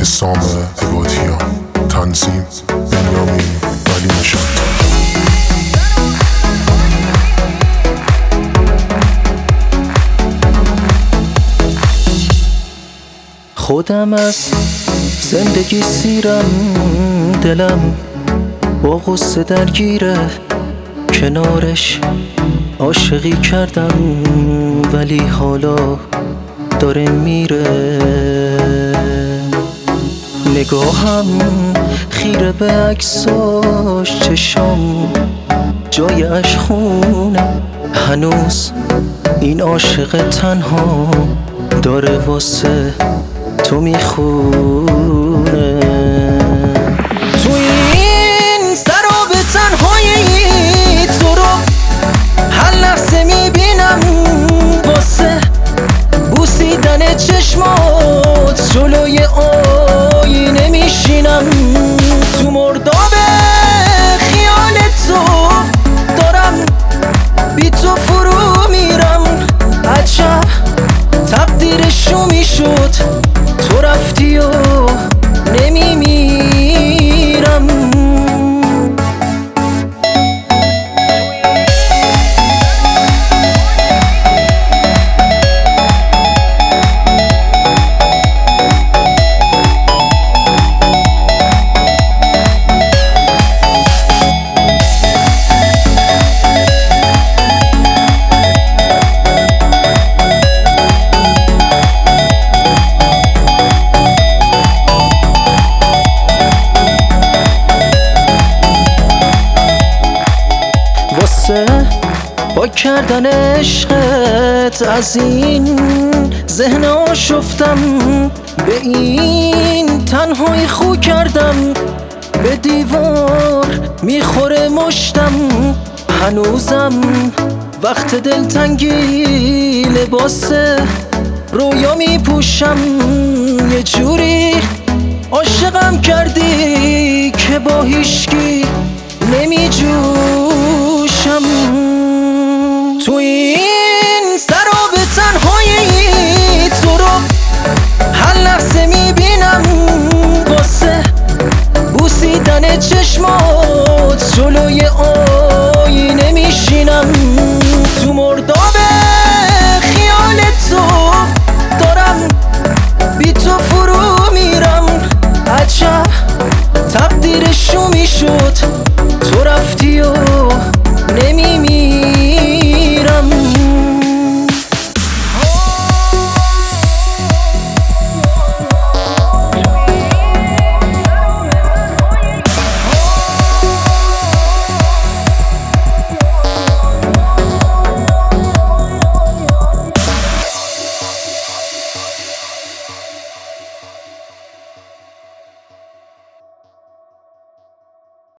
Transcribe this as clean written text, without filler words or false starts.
حسام عبادیان، تنظیم بنیامین ولی نژاد. خودم از زندگی سیرم، دلم با غصه درگیره، کنارش عاشقی کردم ولی حالا داره میره. نگاهم خیره به عکساش، چشام جای اشخونه، هنوز این عاشق تنها داره واسه تو میخونه. تو این سراب تنهایی تو رو هر لحظه میبینم، واسه بوسیدن چشمات جلوی آینه میشینم. تو مرداب خیال تو دارم بی تو فرو میرم. عجب تقدیرشو میشد تو رفتی و نمیمیرم. با کردن عشقت از این ذهن آشفتم، به این تنهایی خو کردم، به دیوار میخوره مشتم. هنوزم وقت دلتنگی لباس رویا میپوشم. یه جوری عاشقم کردی که با هیچکی نمیجوشم. تو این سراب تنهایی تو رو هر لحظه میبینم، واسه بوسیدن چشمات جلوی آینه میشینم. تو مرداب خیال تو دارم بی تو فرو میرم. عجب تقدیرشو میشد